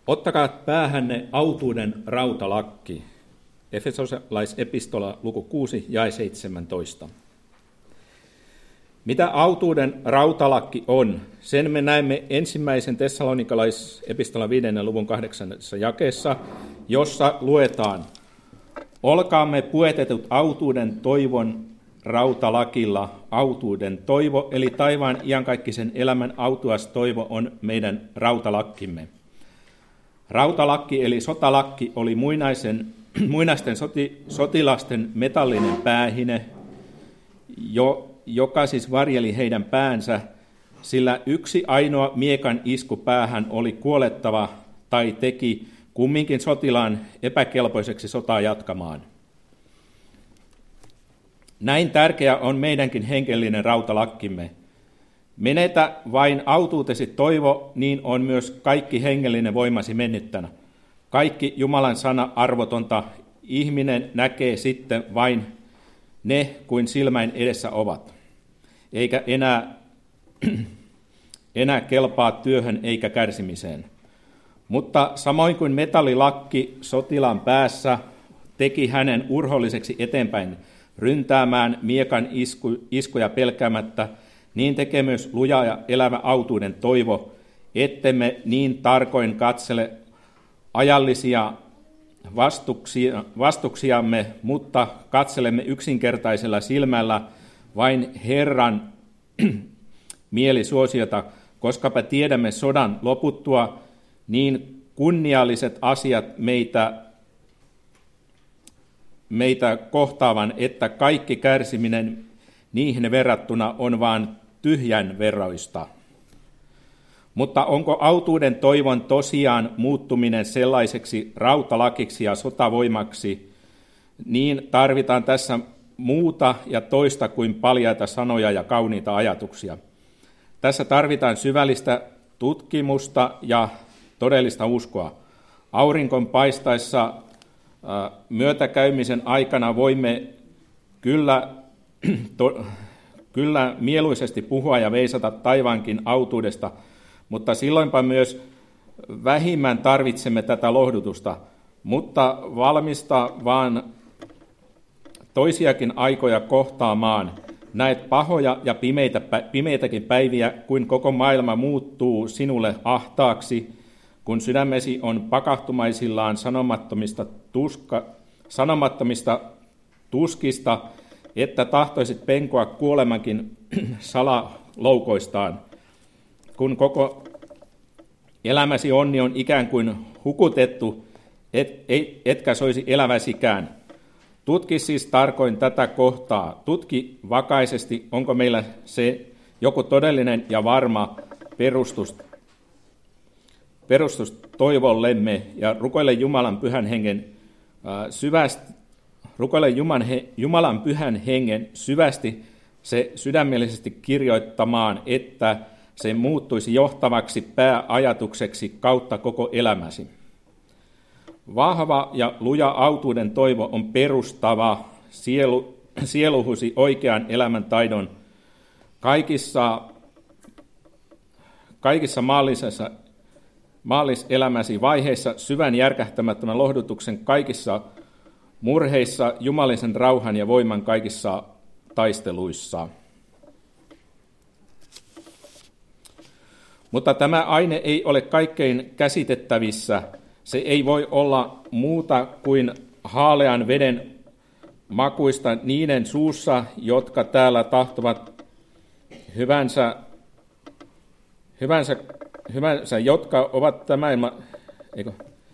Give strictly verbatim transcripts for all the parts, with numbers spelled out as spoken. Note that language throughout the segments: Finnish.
Ottakaa päähänne autuuden rautalakki. Efesolaisepistola luku kuusi jae seitsemäntoista. Mitä autuuden rautalakki on, sen me näemme ensimmäisen tessalonikalaisepistolan viidennen luvun kahdeksannessa jakeessa, jossa luetaan: olkaamme puetetut autuuden toivon rautalakilla. Autuuden toivo, eli taivaan iankaikkisen elämän autuas toivo, on meidän rautalakkimme. Rautalakki eli sotalakki oli muinaisen, muinaisten soti, sotilasten metallinen päähine, jo, joka siis varjeli heidän päänsä, sillä yksi ainoa miekan isku päähän oli kuolettava tai teki kumminkin sotilaan epäkelpoiseksi sotaa jatkamaan. Näin tärkeä on meidänkin henkellinen rautalakkimme. Menetä vain autuutesi toivo, niin on myös kaikki hengellinen voimasi mennyttänä. Kaikki Jumalan sana arvotonta ihminen näkee sitten vain ne kuin silmäin edessä ovat, eikä enää, enää kelpaa työhön eikä kärsimiseen. Mutta samoin kuin metallilakki sotilaan päässä teki hänen urholliseksi eteenpäin ryntäämään miekan isku, iskuja pelkäämättä, niin tekee myös luja ja elävä autuuden toivo, ettemme niin tarkoin katsele ajallisia vastuksia, vastuksiamme, mutta katselemme yksinkertaisella silmällä vain Herran mielisuosiota, koskapa tiedämme sodan loputtua, niin kunnialliset asiat meitä, meitä kohtaavan, että kaikki kärsiminen niihin verrattuna on vain tyhjän veroista. Mutta onko autuuden toivon tosiaan muuttuminen sellaiseksi rautalakiksi ja sotavoimaksi, niin tarvitaan tässä muuta ja toista kuin paljaita sanoja ja kauniita ajatuksia. Tässä tarvitaan syvällistä tutkimusta ja todellista uskoa. Aurinkon paistaessa myötäkäymisen aikana voimme kyllä, to, kyllä mieluisesti puhua ja veisata taivaankin autuudesta, mutta silloinpa myös vähimmän tarvitsemme tätä lohdutusta, mutta valmista vaan toisiakin aikoja kohtaamaan. Näet pahoja ja pimeitä, pimeitäkin päiviä, kuin koko maailma muuttuu sinulle ahtaaksi, kun sydämesi on pakahtumaisillaan sanomattomista, tuska, sanomattomista tuskista, että tahtoisit penkoa kuolemankin salaloukoistaan, kun koko elämäsi onni on ikään kuin hukutettu, et, et, etkä soisi eläväsikään. Tutki siis tarkoin tätä kohtaa. Tutki vakaisesti, onko meillä se joku todellinen ja varma perustus, perustus toivollemme, ja rukoile Jumalan pyhän hengen äh, syvästi, rukoile Jumalan, he, Jumalan pyhän hengen syvästi se sydämellisesti kirjoittamaan, että se muuttuisi johtavaksi pääajatukseksi kautta koko elämäsi. Vahva ja luja autuuden toivo on perustava sielu, sieluhusi oikean elämän taidon kaikissa, kaikissa maallisessa, maalliselämäsi vaiheissa, syvän järkähtämättömän lohdutuksen kaikissa murheissa, jumalisen rauhan ja voiman kaikissa taisteluissa. Mutta tämä aine ei ole kaikkein käsitettävissä. Se ei voi olla muuta kuin haalean veden makuista niiden suussa, jotka täällä tahtovat hyvänsä, hyvänsä, hyvänsä jotka ovat tämän... Eikö?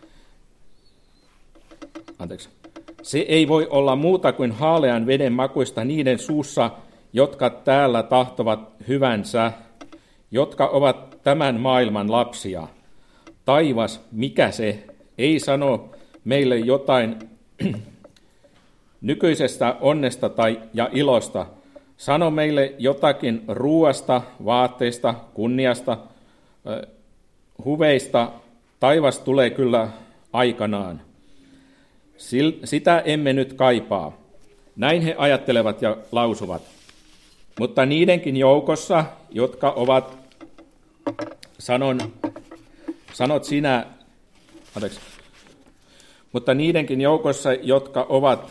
Anteeksi. Se ei voi olla muuta kuin haalean veden makuista niiden suussa, jotka täällä tahtovat hyvänsä, jotka ovat tämän maailman lapsia. Taivas, mikä se, ei sano meille jotain nykyisestä onnesta tai ja ilosta. Sano meille jotakin ruuasta, vaatteista, kunniasta, huveista. Taivas tulee kyllä aikanaan. Sitä emme nyt kaipaa. Näin he ajattelevat ja lausuvat. Mutta niidenkin joukossa, jotka ovat, sanon, sanot sinä, Anteeksi. Mutta niidenkin joukossa, jotka ovat,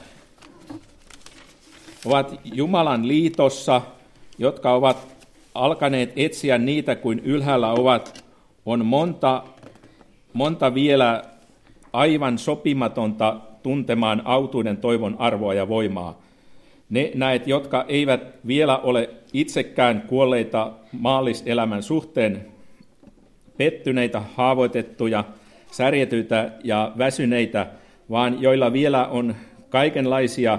ovat Jumalan liitossa, jotka ovat alkaneet etsiä niitä kuin ylhäällä ovat, on monta, monta vielä aivan sopimatonta tuntemaan autuuden toivon arvoa ja voimaa. Ne näet, jotka eivät vielä ole itsekään kuolleita maalliselämän suhteen, pettyneitä, haavoitettuja, särjetyitä ja väsyneitä, vaan joilla vielä on kaikenlaisia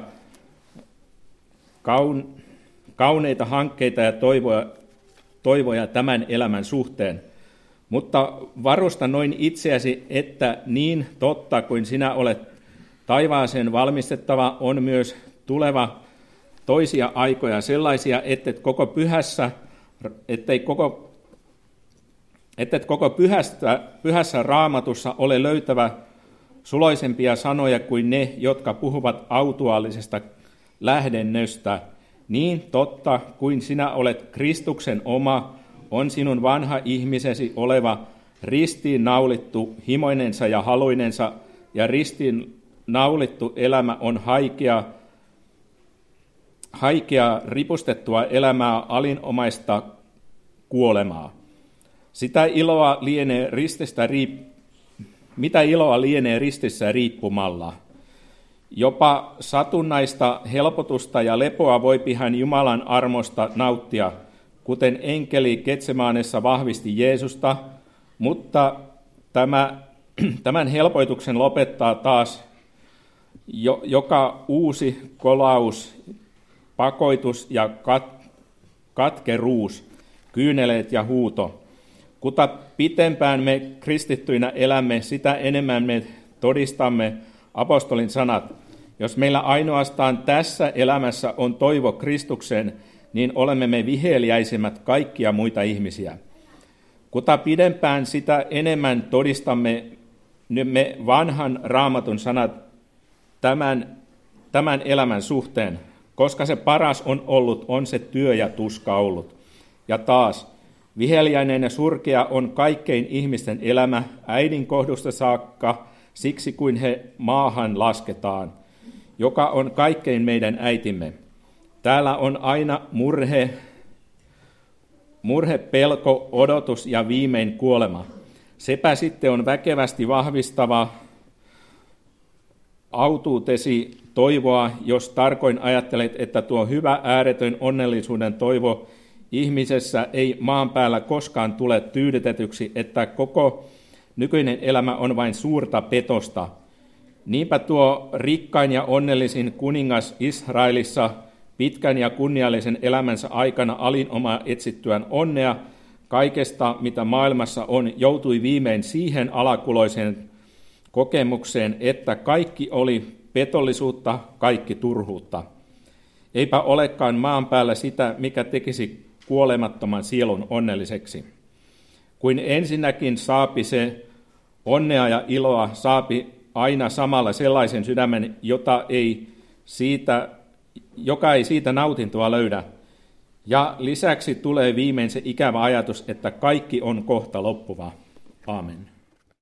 kaun, kauneita hankkeita ja toivoja, toivoja tämän elämän suhteen. Mutta varusta noin itseäsi, että niin totta kuin sinä olet taivaaseen valmistettava, on myös tuleva toisia aikoja sellaisia, ettet koko pyhässä, ettei koko, ettet koko pyhästä, pyhässä raamatussa ole löytävä suloisempia sanoja kuin ne, jotka puhuvat autuaallisesta lähdennöstä. Niin totta kuin sinä olet Kristuksen oma, on sinun vanha ihmisesi oleva ristiin naulittu himoinensa ja haluinensa, ja ristiin naulittu elämä on haikea, haikea ripustettua elämää, alinomaista kuolemaa. Sitä iloa lienee rististä riip... Mitä iloa lienee ristissä riippumalla? Jopa satunnaista helpotusta ja lepoa voipi hän Jumalan armosta nauttia, kuten enkeli Getsemaanessa vahvisti Jeesusta, mutta tämä, tämän helpoituksen lopettaa taas jo, joka uusi kolaus, pakoitus ja kat, katkeruus, kyyneleet ja huuto. Kuta pitempään me kristittyinä elämme, sitä enemmän me todistamme apostolin sanat. Jos meillä ainoastaan tässä elämässä on toivo Kristukseen, niin olemme me viheliäisemmät kaikkia muita ihmisiä. Kuta pidempään, sitä enemmän todistamme me vanhan raamatun sanat tämän, tämän elämän suhteen, koska se paras on ollut, on se työ ja tuska ollut. Ja taas, viheliäinen ja surkea on kaikkein ihmisten elämä äidin kohdusta saakka, siksi kuin he maahan lasketaan, joka on kaikkein meidän äitimme. Täällä on aina murhe, murhe, pelko, odotus ja viimein kuolema. Sepä sitten on väkevästi vahvistava autuutesi toivoa, jos tarkoin ajattelet, että tuo hyvä ääretön onnellisuuden toivo ihmisessä ei maan päällä koskaan tule tyydytetyksi, että koko nykyinen elämä on vain suurta petosta. Niinpä tuo rikkain ja onnellisin kuningas Israelissa pitkän ja kunniallisen elämänsä aikana alinoma etsittyään onnea kaikesta, mitä maailmassa on, joutui viimein siihen alakuloiseen kokemukseen, että kaikki oli petollisuutta, kaikki turhuutta. Eipä olekaan maan päällä sitä, mikä tekisi kuolemattoman sielun onnelliseksi. Kuin ensinnäkin saapi se onnea ja iloa, saapi aina samalla sellaisen sydämen, jota ei siitä, joka ei siitä nautintoa löydä. Ja lisäksi tulee viimein se ikävä ajatus, että kaikki on kohta loppuva. Aamen.